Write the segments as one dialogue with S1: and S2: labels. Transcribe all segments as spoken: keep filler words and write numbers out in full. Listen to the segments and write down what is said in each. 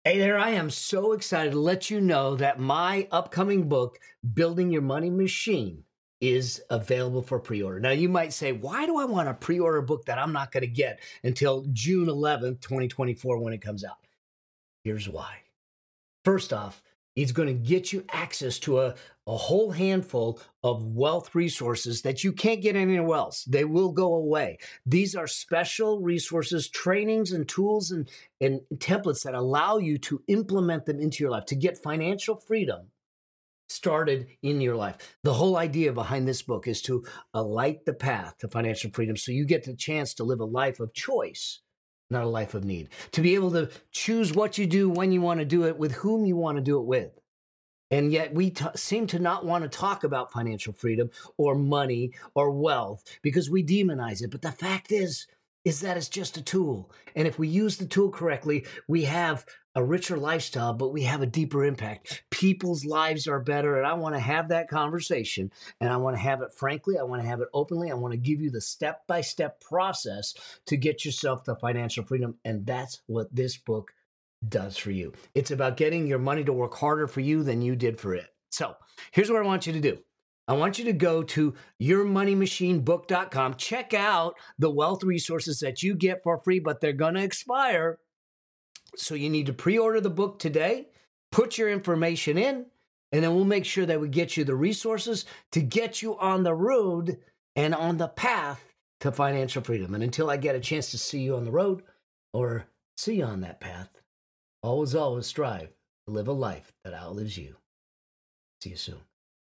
S1: Hey there, I am so excited to let you know that my upcoming book, Building Your Money Machine, is available for pre-order. Now, you might say, why do I want to pre-order a book that I'm not going to get until June eleventh, twenty twenty-four when it comes out? Here's why. First off, it's going to get you access to a, a whole handful of wealth resources that you can't get anywhere else. They will go away. These are special resources, trainings, and tools and, and templates that allow you to implement them into your life, to get financial freedom started in your life. The whole idea behind this book is to alight the path to financial freedom so you get the chance to live a life of choice, not a life of need. To be able to choose what you do, when you want to do it, with whom you want to do it with. And yet we t- seem to not want to talk about financial freedom or money or wealth because we demonize it. But the fact is, is that it's just a tool. And if we use the tool correctly, we have a richer lifestyle, but we have a deeper impact. People's lives are better. And I want to have that conversation. And I want to have it frankly. I want to have it openly. I want to give you the step-by-step process to get yourself to financial freedom. And that's what this book does for you. It's about getting your money to work harder for you than you did for it. So here's what I want you to do. I want you to go to your money machine book dot com. Check out the wealth resources that you get for free, but they're going to expire. So you need to pre-order the book today, put your information in, and then we'll make sure that we get you the resources to get you on the road and on the path to financial freedom. And until I get a chance to see you on the road or see you on that path, always, always strive to live a life that outlives you. See you soon.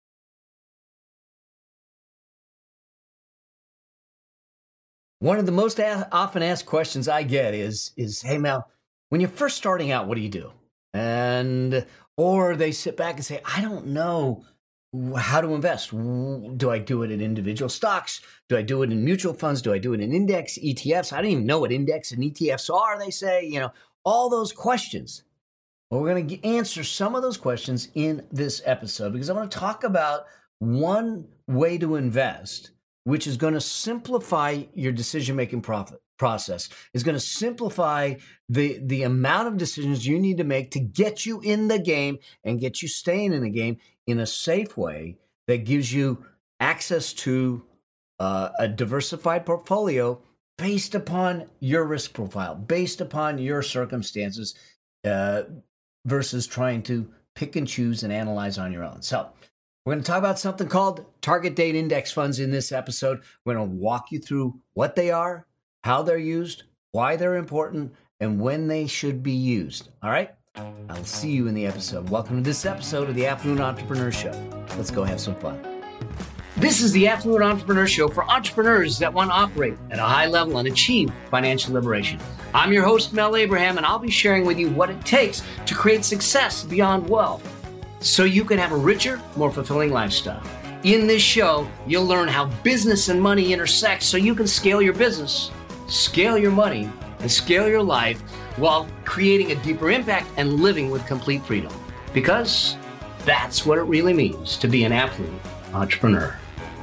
S1: One of the most a- often asked questions I get is, is, hey, Mel, when you're first starting out, what do you do? And, or they sit back and say, I don't know how to invest. Do I do it in individual stocks? Do I do it in mutual funds? Do I do it in index E T Fs? I don't even know what index and E T Fs are, they say, you know, all those questions. Well, we're going to answer some of those questions in this episode because I want to talk about one way to invest, which is going to simplify your decision-making profit process. It's going to simplify the, the amount of decisions you need to make to get you in the game and get you staying in the game in a safe way that gives you access to uh, a diversified portfolio based upon your risk profile, based upon your circumstances, uh, versus trying to pick and choose and analyze on your own. So we're going to talk about something called target date index funds in this episode. We're going to walk you through what they are, how they're used, why they're important, and when they should be used. All right? I'll see you in the episode. Welcome to this episode of the Affluent Entrepreneur Show. Let's go have some fun. This is the Affluent Entrepreneur Show for entrepreneurs that want to operate at a high level and achieve financial liberation. I'm your host, Mel Abraham, and I'll be sharing with you what it takes to create success beyond wealth so you can have a richer, more fulfilling lifestyle. In this show, you'll learn how business and money intersect so you can scale your business, scale your money, and scale your life while creating a deeper impact and living with complete freedom. Because that's what it really means to be an affluent entrepreneur.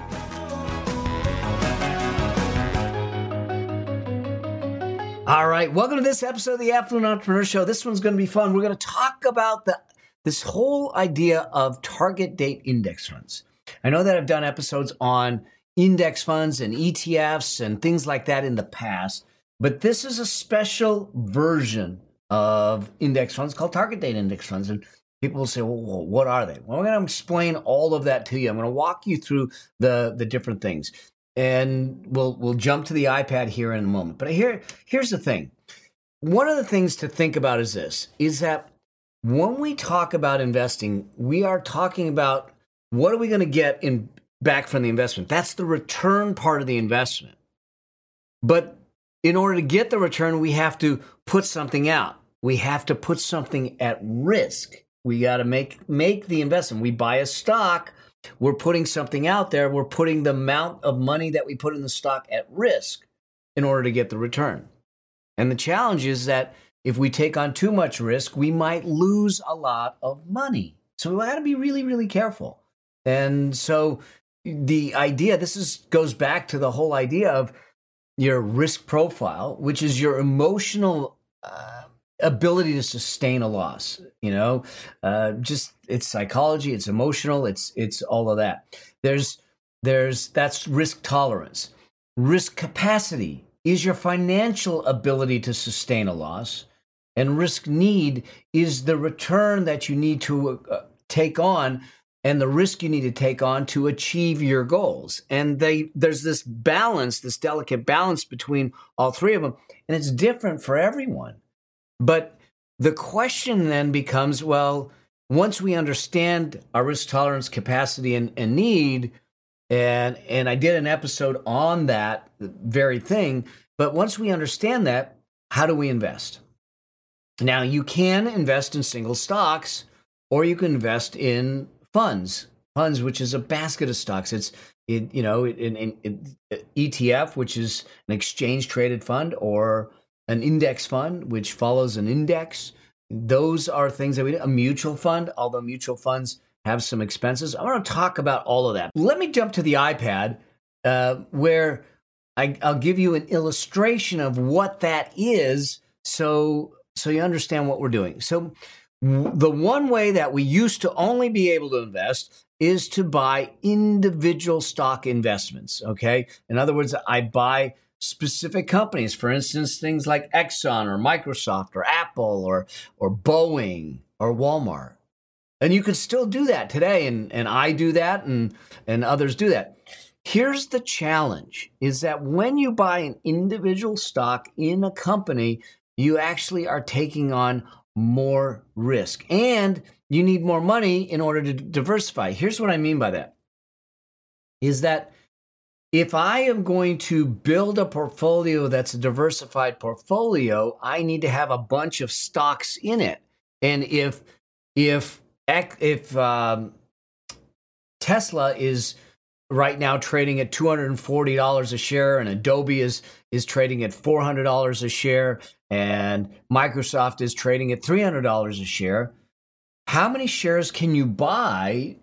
S1: All right, welcome to this episode of the Affluent Entrepreneur Show. This one's going to be fun. We're going to talk about the this whole idea of target date index funds. I know that I've done episodes on index funds and E T Fs and things like that in the past, but this is a special version of index funds called target date index funds. And people will say, well, what are they? Well, I'm going to explain all of that to you. I'm going to walk you through the, the different things. And we'll we'll jump to the iPad here in a moment. But here, here's the thing. One of the things to think about is this, is that when we talk about investing, we are talking about what are we going to get in back from the investment. That's the return part of the investment. But in order to get the return, we have to put something out. We have to put something at risk. We got to make make the investment. We buy a stock. We're putting something out there. We're putting the amount of money that we put in the stock at risk in order to get the return. And the challenge is that if we take on too much risk, we might lose a lot of money. So we got to be really, really careful. And so the idea, this is goes back to the whole idea of your risk profile, which is your emotional uh, ability to sustain a loss. You know, uh, just it's psychology, it's emotional, it's it's all of that. There's there's that's risk tolerance. Risk capacity is your financial ability to sustain a loss, and risk need is the return that you need to uh, take on and the risk you need to take on to achieve your goals. And they there's this balance, this delicate balance between all three of them, and it's different for everyone. But the question then becomes, well, once we understand our risk tolerance, capacity, and, and need, and and I did an episode on that very thing, but once we understand that, how do we invest? Now, you can invest in single stocks, or you can invest in funds, funds, which is a basket of stocks. It's, it, you know, in, in, in E T F, which is an exchange traded fund, or an index fund, which follows an index. Those are things that we do. A mutual fund, although mutual funds have some expenses. I want to talk about all of that. Let me jump to the iPad, uh, where I, I'll give you an illustration of what that is, so so you understand what we're doing. So the one way that we used to only be able to invest is to buy individual stock investments, okay? In other words, I buy specific companies, for instance, things like Exxon or Microsoft or Apple or or Boeing or Walmart. And you can still do that today, and, and I do that, and, and others do that. Here's the challenge, is that when you buy an individual stock in a company, you actually are taking on more risk, and you need more money in order to diversify. Here's what I mean by that, is that if I am going to build a portfolio that's a diversified portfolio, I need to have a bunch of stocks in it. And if if if um, Tesla is right now trading at two hundred forty dollars a share, and Adobe is is trading at four hundred dollars a share, and Microsoft is trading at three hundred dollars a share, how many shares can you buy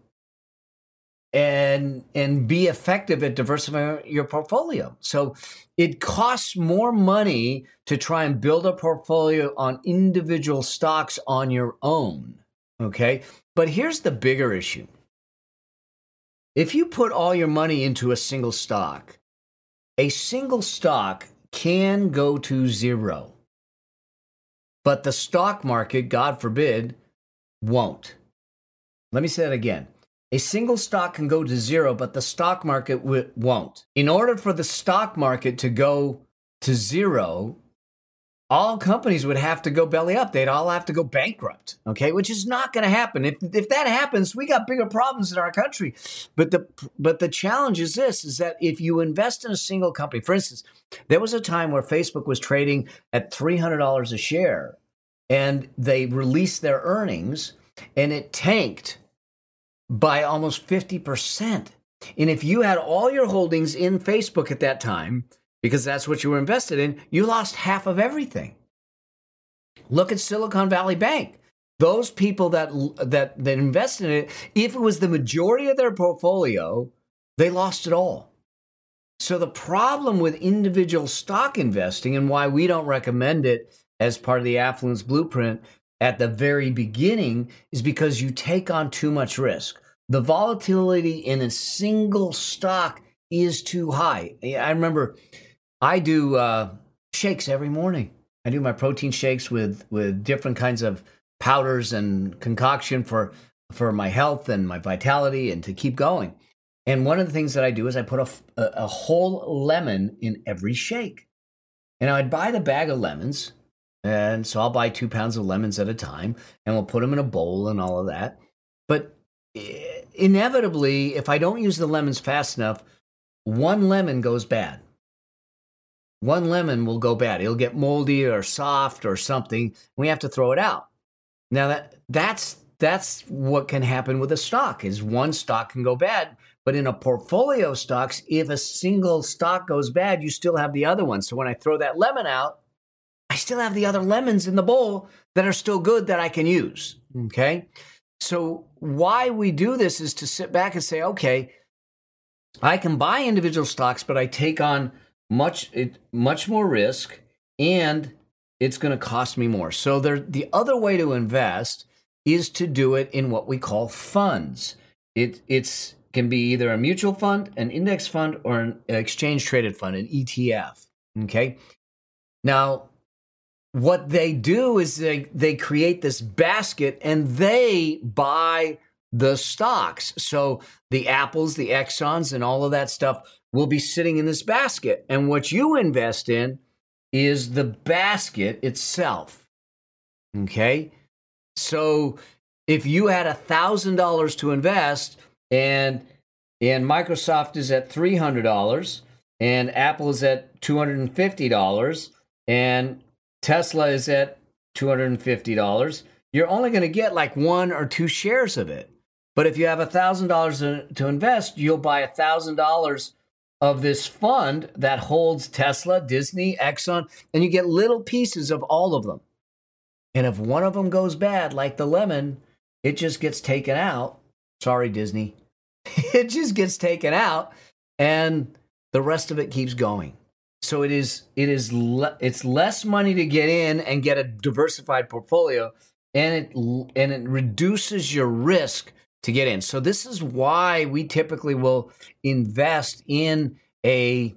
S1: and and be effective at diversifying your portfolio? So it costs more money to try and build a portfolio on individual stocks on your own, okay? But here's the bigger issue. If you put all your money into a single stock, a single stock can go to zero, but the stock market, God forbid, won't. Let me say that again. A single stock can go to zero, but the stock market w- won't. In order for the stock market to go to zero, all companies would have to go belly up. They'd all have to go bankrupt, okay? Which is not going to happen. If if that happens, we got bigger problems in our country. But the but the challenge is this, is that if you invest in a single company, for instance, there was a time where Facebook was trading at three hundred dollars a share, and they released their earnings, and it tanked by almost fifty percent. And if you had all your holdings in Facebook at that time, because that's what you were invested in, you lost half of everything. Look at Silicon Valley Bank. Those people that, that, that invested in it, if it was the majority of their portfolio, they lost it all. So the problem with individual stock investing, and why we don't recommend it as part of the Affluence Blueprint at the very beginning, is because you take on too much risk. The volatility in a single stock is too high. I remember I do uh, shakes every morning. I do my protein shakes with, with different kinds of powders and concoction for, for my health and my vitality and to keep going. And one of the things that I do is I put a, a, a whole lemon in every shake. And I'd buy the bag of lemons. And so I'll buy two pounds of lemons at a time, and we'll put them in a bowl and all of that. But inevitably, if I don't use the lemons fast enough, one lemon goes bad. One lemon will go bad. It'll get moldy or soft or something. We have to throw it out. Now that that's that's what can happen with a stock, is one stock can go bad. But in a portfolio of stocks, if a single stock goes bad, you still have the other one. So when I throw that lemon out, I still have the other lemons in the bowl that are still good that I can use, okay? So why we do this is to sit back and say, okay, I can buy individual stocks, but I take on much much more risk, and it's going to cost me more. So there, the other way to invest is to do it in what we call funds. It it's can be either a mutual fund, an index fund, or an exchange traded fund, an E T F. Okay. Now, what they do is they, they create this basket and they buy the stocks. So the Apples, the Exxons, and all of that stuff will be sitting in this basket. And what you invest in is the basket itself. Okay. So if you had a thousand dollars to invest and and Microsoft is at three hundred dollars and Apple is at two hundred fifty dollars and Tesla is at two hundred fifty dollars, you're only going to get like one or two shares of it. But if you have one thousand dollars to invest, you'll buy one thousand dollars of this fund that holds Tesla, Disney, Exxon, and you get little pieces of all of them. And if one of them goes bad, like the lemon, it just gets taken out. Sorry, Disney. It just gets taken out, and the rest of it keeps going. So it is, it is, le- it's less money to get in and get a diversified portfolio, and it and it reduces your risk to get in. So this is why we typically will invest in a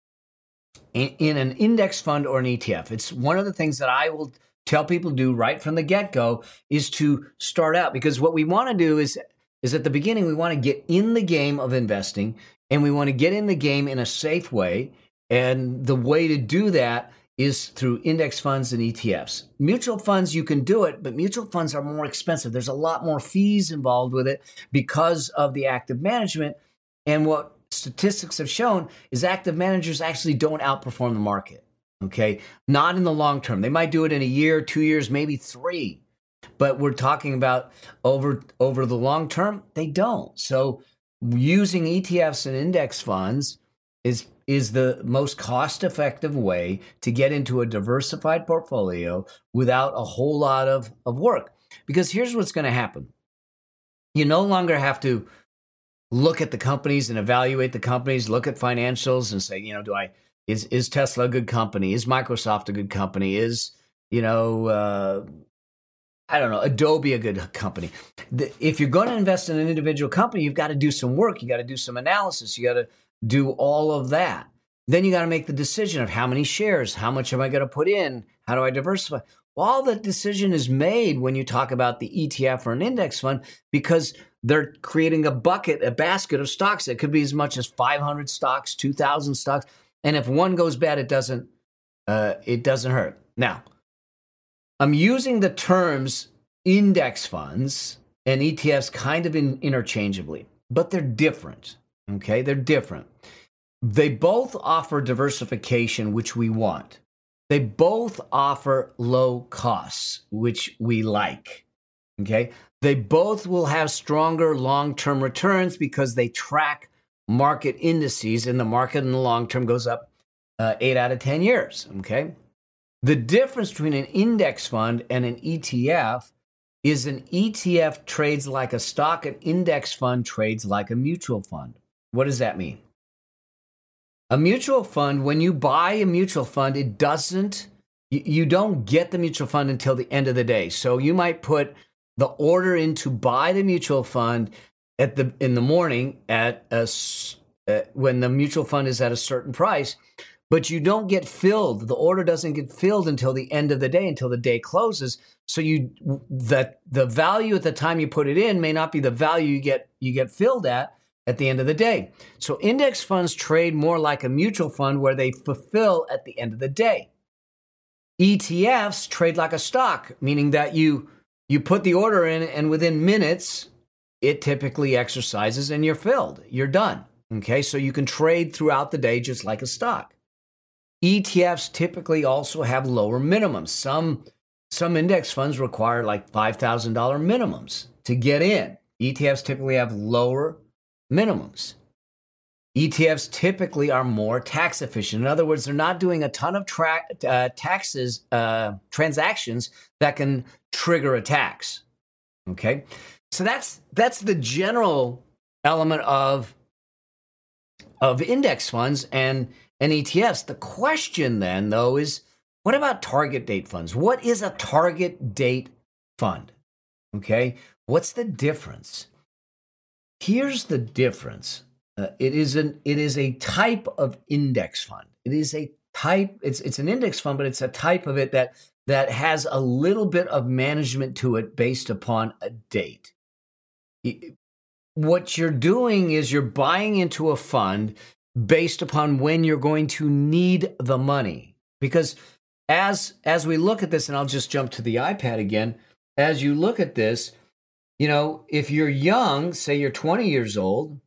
S1: in, in an index fund or an E T F. It's one of the things that I will tell people to do right from the get-go is to start out, because what we want to do is is at the beginning we want to get in the game of investing, and we want to get in the game in a safe way. And the way to do that is through index funds and E T Fs. Mutual funds, you can do it, but mutual funds are more expensive. There's a lot more fees involved with it because of the active management. And what statistics have shown is active managers actually don't outperform the market, okay? Not in the long term. They might do it in a year, two years, maybe three. But we're talking about over, over the long term, they don't. So using E T Fs and index funds is is the most cost-effective way to get into a diversified portfolio without a whole lot of, of work. Because here's what's going to happen. You no longer have to look at the companies and evaluate the companies, look at financials and say, you know, do I, is, is Tesla a good company? Is Microsoft a good company? Is, you know, uh, I don't know, Adobe a good company? The, if you're going to invest in an individual company, you've got to do some work. You got to do some analysis. You got to do all of that. Then you got to make the decision of how many shares, how much am I going to put in? How do I diversify? Well, all that decision is made when you talk about the E T F or an index fund, because they're creating a bucket, a basket of stocks. It could be as much as five hundred stocks, two thousand stocks. And if one goes bad, it doesn't, uh, it doesn't hurt. Now, I'm using the terms index funds and E T Fs kind of in, interchangeably, but they're different. Okay, they're different. They both offer diversification, which we want. They both offer low costs, which we like. Okay, they both will have stronger long-term returns because they track market indices, and the market in the long term goes up uh, eight out of ten years. Okay, the difference between an index fund and an E T F is an E T F trades like a stock, an index fund trades like a mutual fund. What does that mean? A mutual fund, when you buy a mutual fund, it doesn't, you, you don't get the mutual fund until the end of the day. So you might put the order in to buy the mutual fund at the in the morning at a, uh, when the mutual fund is at a certain price, but you don't get filled. The order doesn't get filled until the end of the day, until the day closes. So you the the value at the time you put it in may not be the value you get you get filled at at the end of the day. So index funds trade more like a mutual fund where they fulfill at the end of the day. E T Fs trade like a stock, meaning that you you put the order in and within minutes, it typically exercises and you're filled. You're done. Okay, so you can trade throughout the day just like a stock. E T Fs typically also have lower minimums. Some, some index funds require like five thousand dollars minimums to get in. E T Fs typically have lower minimums. E T Fs typically are more tax efficient. In other words, they're not doing a ton of tra- uh, taxes, uh, transactions that can trigger a tax. Okay, so that's that's the general element of of index funds and and E T Fs. The question then, though, is What about target date funds? What is a target date fund? Okay, what's the difference? Here's the difference. Uh, it is an it is a type of index fund. It is a type. It's it's an index fund, but it's a type of it that that has a little bit of management to it based upon a date. What you're doing is you're buying into a fund based upon when you're going to need the money. Because as as we look at this, and I'll just jump to the iPad again, as you look at this, you know, if you're young, say you're twenty years old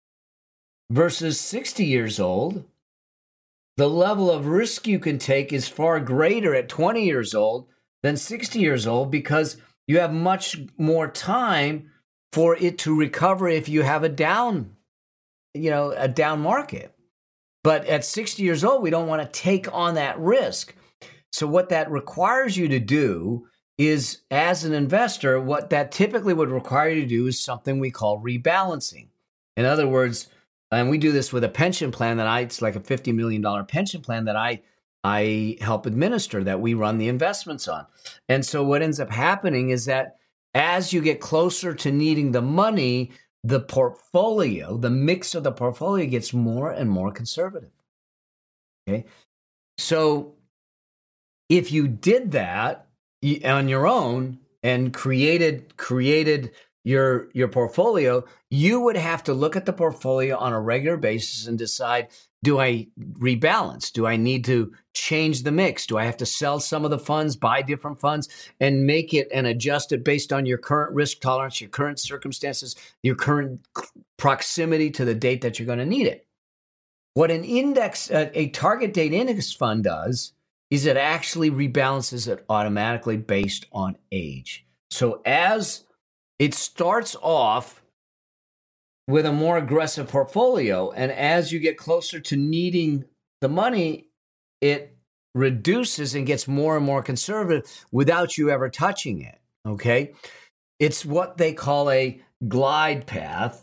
S1: versus sixty years old, the level of risk you can take is far greater at twenty years old than sixty years old, because you have much more time for it to recover if you have a down, you know, a down market. But at sixty years old, we don't want to take on that risk. So what that requires you to do is, as an investor, what that typically would require you to do is something we call rebalancing. In other words, and we do this with a pension plan that I, it's like a fifty million dollars pension plan that I, I help administer, that we run the investments on. And so what ends up happening is that as you get closer to needing the money, the portfolio, the mix of the portfolio gets more and more conservative. Okay. So if you did that on your own and created, created your, your portfolio, you would have to look at the portfolio on a regular basis and decide, do I rebalance? Do I need to change the mix? Do I have to sell some of the funds, buy different funds, and make it and adjust it based on your current risk tolerance, your current circumstances, your current proximity to the date that you're going to need it? What an index, uh, a target date index fund does is it actually rebalances it automatically based on age. So as it starts off with a more aggressive portfolio, and as you get closer to needing the money, it reduces and gets more and more conservative without you ever touching it, okay? It's what they call a glide path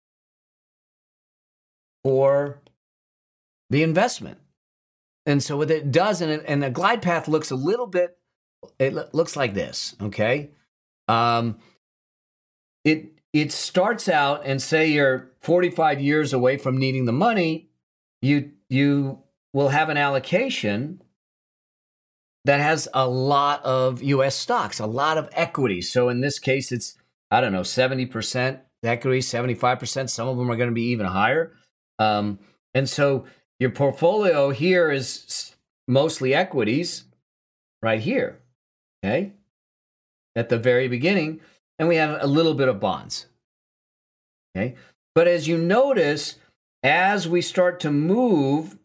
S1: for the investment. And so what it does, and, it, and the glide path looks a little bit, it lo- looks like this, okay? Um, it It starts out, and say you're forty-five years away from needing the money, you you will have an allocation that has a lot of U S stocks, a lot of equity. So in this case, it's, I don't know, seventy percent equity, seventy-five percent. Some of them are going to be even higher. Um, and so your portfolio here is mostly equities right here, okay, at the very beginning. And we have a little bit of bonds. Okay. But as you notice, as we start to move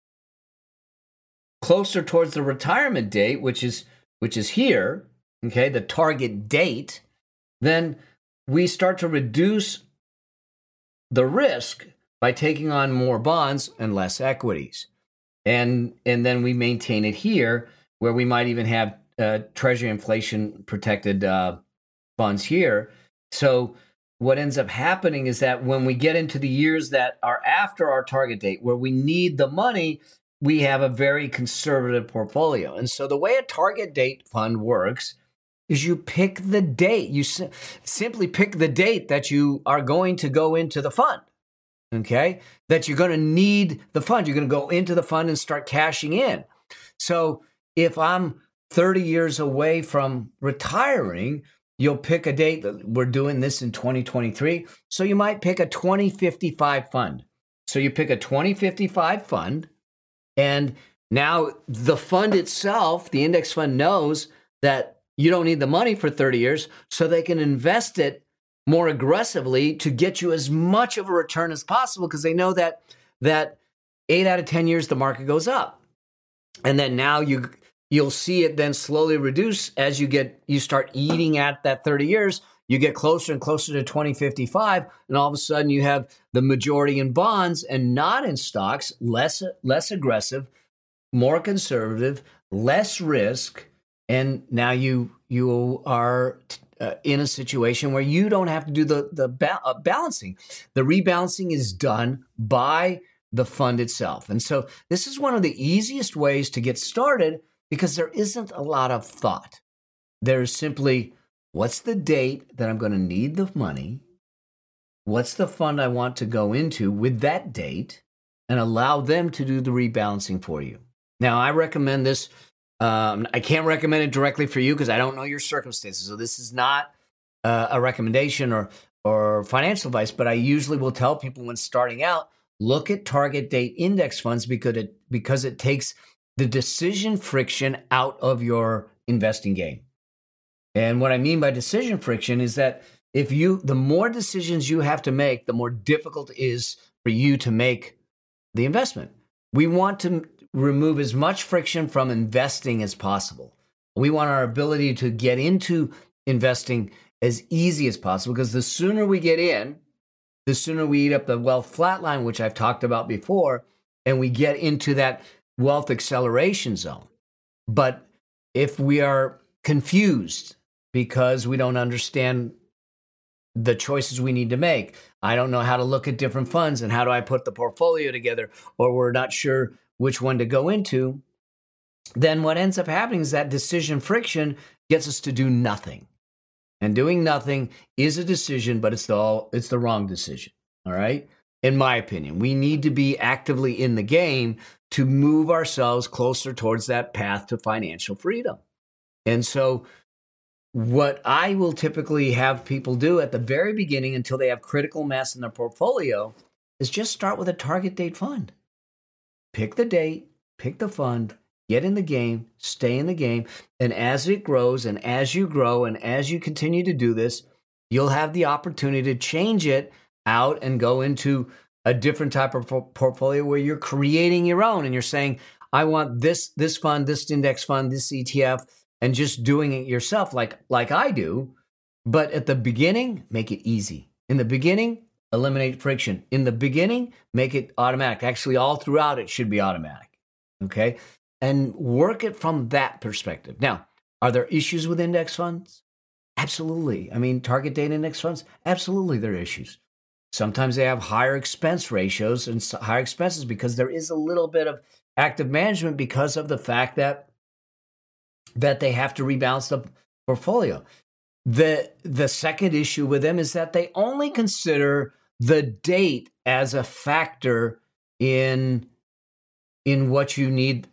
S1: closer towards the retirement date, which is which is here, okay, the target date, then we start to reduce the risk by taking on more bonds and less equities. And and then we maintain it here, where we might even have uh, treasury inflation protected uh, funds here. So what ends up happening is that when we get into the years that are after our target date, where we need the money, we have a very conservative portfolio. And so the way a target date fund works is you pick the date. You si- simply pick the date that you are going to go into the fund, okay? That you're going to need the fund. You're going to go into the fund and start cashing in. So if I'm thirty years away from retiring, you'll pick a date. That we're doing this in twenty twenty-three. So you might pick a twenty fifty-five fund. So you pick a twenty fifty-five fund, and now the fund itself, the index fund, knows that you don't need the money for thirty years, so they can invest it more aggressively to get you as much of a return as possible, because they know that that eight out of ten years the market goes up. And then now you you'll see it then slowly reduce as you get you start eating at that thirty years. You get closer and closer to twenty fifty-five, and all of a sudden you have the majority in bonds and not in stocks, less less aggressive, more conservative, less risk, and now you you are uh, in a situation where you don't have to do the the ba- uh, balancing. The rebalancing is done by the fund itself, and so this is one of the easiest ways to get started. because there isn't a lot of thought. There's simply, what's the date that I'm going to need the money? What's the fund I want to go into with that date, and allow them to do the rebalancing for you. Now, I recommend this. Um, I can't recommend it directly for you because I don't know your circumstances. So this is not uh, a recommendation or or financial advice, but I usually will tell people when starting out, look at target date index funds because it, because it takes the decision friction out of your investing game. And what I mean by decision friction is that if you, the more decisions you have to make, the more difficult it is for you to make the investment. We want to remove as much friction from investing as possible. We want our ability to get into investing as easy as possible, because the sooner we get in, the sooner we eat up the wealth flatline, which I've talked about before, and we get into that wealth acceleration zone. But if we are confused because we don't understand the choices we need to make, I don't know how to look at different funds and how do I put the portfolio together, or we're not sure which one to go into, then what ends up happening is that decision friction gets us to do nothing. And doing nothing is a decision, but it's the, it's the wrong decision, all right? In my opinion, we need to be actively in the game to move ourselves closer towards that path to financial freedom. And so what I will typically have people do at the very beginning until they have critical mass in their portfolio is just start with a target date fund. Pick the date, pick the fund, get in the game, stay in the game. And as it grows and as you grow and as you continue to do this, you'll have the opportunity to change it out and go into a different type of portfolio where you're creating your own and you're saying, I want this, this fund, this index fund, this E T F, and just doing it yourself like, like I do. But at the beginning, make it easy. In the beginning, eliminate friction. In the beginning, make it automatic. Actually, all throughout, it should be automatic. Okay? And work it from that perspective. Now, are there issues with index funds? Absolutely. I mean, target date index funds? Absolutely, there are issues. Sometimes they have higher expense ratios and higher expenses because there is a little bit of active management because of the fact that that they have to rebalance the portfolio. The, the second issue with them is that they only consider the date as a factor in, in what you need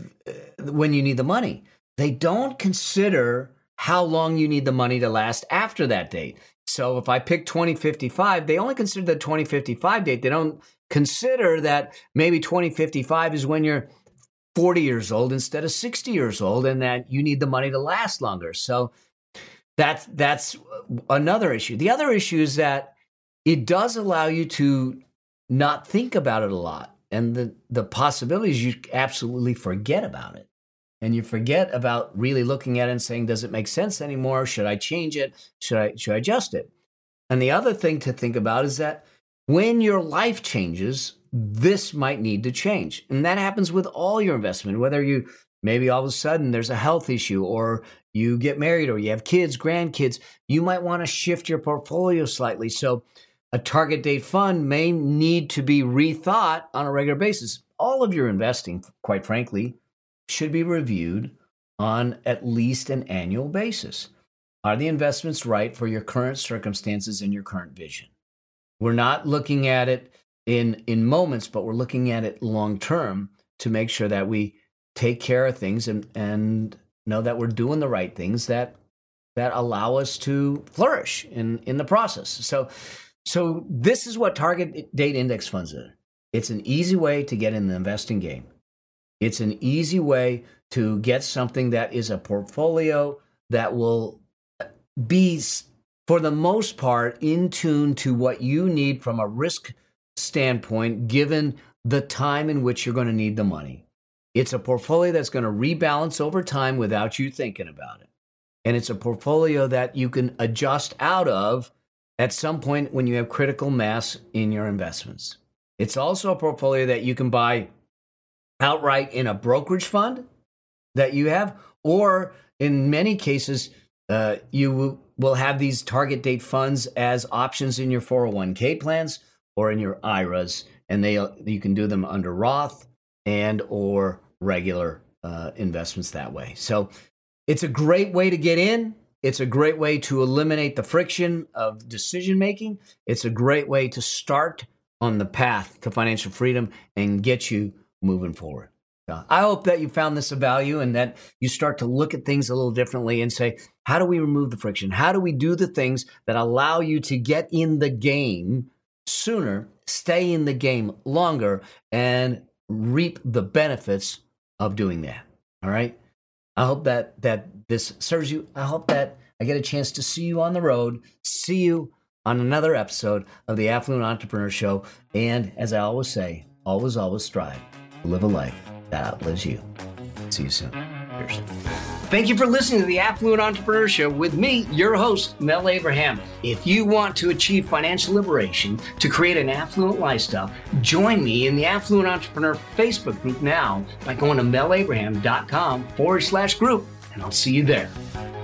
S1: when you need the money. They don't consider how long you need the money to last after that date. So if I pick twenty fifty-five, they only consider the twenty fifty-five date. They don't consider that maybe twenty fifty-five is when you're forty years old instead of sixty years old, and that you need the money to last longer. So that's, that's another issue. The other issue is that it does allow you to not think about it a lot. And the, the possibilities, you absolutely forget about it. And you forget about really looking at it and saying, does it make sense anymore? Should I change it? Should I, should I adjust it? And the other thing to think about is that when your life changes, this might need to change. And that happens with all your investment, whether you maybe all of a sudden there's a health issue, or you get married, or you have kids, grandkids, you might want to shift your portfolio slightly. So a target date fund may need to be rethought on a regular basis. All of your investing, quite frankly, should be reviewed on at least an annual basis. Are the investments right for your current circumstances and your current vision? We're not looking at it in, in moments, but we're looking at it long term to make sure that we take care of things and, and know that we're doing the right things that that allow us to flourish in, in the process. So, so this is what target date index funds are. It's an easy way to get in the investing game. It's an easy way to get something that is a portfolio that will be, for the most part, in tune to what you need from a risk standpoint, given the time in which you're going to need the money. It's a portfolio that's going to rebalance over time without you thinking about it. And it's a portfolio that you can adjust out of at some point when you have critical mass in your investments. It's also a portfolio that you can buy outright in a brokerage fund that you have, or in many cases, uh, you will have these target date funds as options in your four oh one k plans or in your I R As, and they you can do them under Roth and or regular uh, investments that way. So it's a great way to get in. It's a great way to eliminate the friction of decision making. It's a great way to start on the path to financial freedom and get you moving forward. Uh, I hope that you found this of value and that you start to look at things a little differently and say, how do we remove the friction? How do we do the things that allow you to get in the game sooner, stay in the game longer, and reap the benefits of doing that? All right. I hope that that this serves you. I hope that I get a chance to see you on the road, see you on another episode of the Affluent Entrepreneur Show. And as I always say, always, always strive to live a life that outlives you. See you soon. Cheers. Thank you for listening to the Affluent Entrepreneur Show with me, your host, Mel Abraham. If you want to achieve financial liberation to create an affluent lifestyle, join me in the Affluent Entrepreneur Facebook group now by going to melabraham.com forward slash group, and I'll see you there.